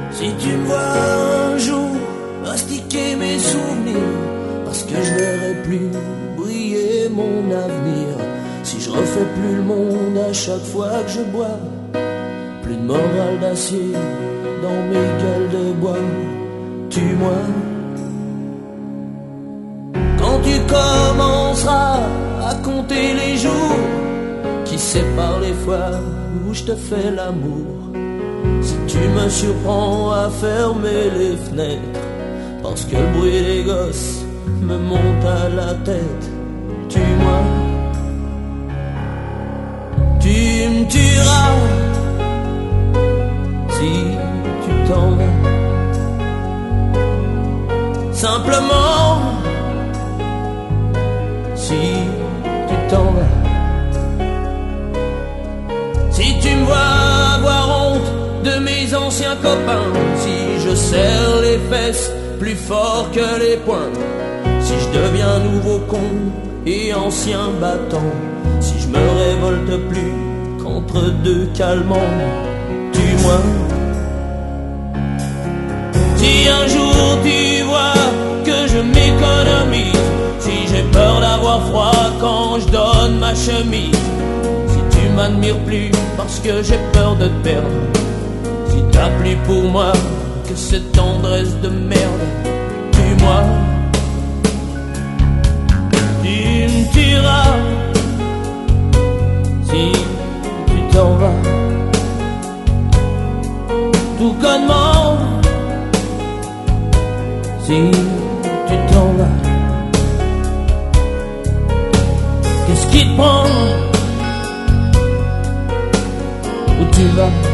Si tu me vois un jour mastiquer mes souvenirs, parce que je verrai plus briller mon avenir. Si je refais plus le monde à chaque fois que je bois, plus de morale d'acier dans mes gueules de bois. Tue-moi. Quand tu commenceras à compter les jours qui séparent les fois où je te fais l'amour, si tu me surprends à fermer les fenêtres parce que le bruit des gosses me monte à la tête, tue-moi. Tu me tueras si tu t'en vas. Simplement si tu t'en vas. Si tu me vois avoir honte de mes anciens copains, si je serre les fesses plus fort que les poings, si je deviens nouveau con et ancien battant, si je me révolte plus qu'entre deux calmants, tue-moi. Si un jour tu vois que je m'économise, si j'ai peur d'avoir froid quand je donne ma chemise, si tu m'admires plus parce que j'ai peur de te perdre, si t'as plus pour moi que cette tendresse de merde, tue-moi. Tu me tueras si tu t'en vas. Tout connement si tu t'en vas. Qu'est-ce qui te prend? Où tu vas?